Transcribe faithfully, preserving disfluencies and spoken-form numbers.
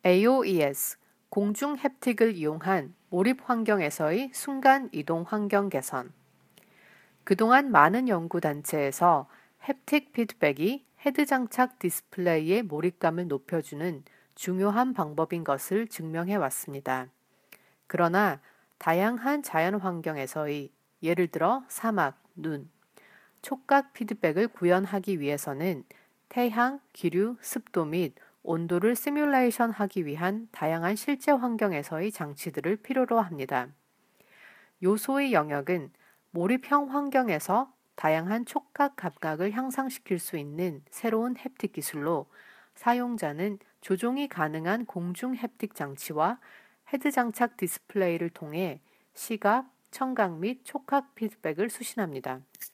에이오이에스, 공중 햅틱을 이용한 몰입 환경에서의 순간 이동 환경 개선. 그동안 많은 연구단체에서 햅틱 피드백이 헤드 장착 디스플레이의 몰입감을 높여주는 중요한 방법인 것을 증명해 왔습니다. 그러나 다양한 자연 환경에서의 예를 들어 사막, 눈, 촉각 피드백을 구현하기 위해서는 태양, 기류, 습도 및 온도를 시뮬레이션 하기 위한 다양한 실제 환경에서의 장치들을 필요로 합니다. 요소의 영역은 몰입형 환경에서 다양한 촉각 감각을 향상시킬 수 있는 새로운 햅틱 기술로 사용자는 조종이 가능한 공중 햅틱 장치와 헤드 장착 디스플레이를 통해 시각, 청각 및 촉각 피드백을 수신합니다.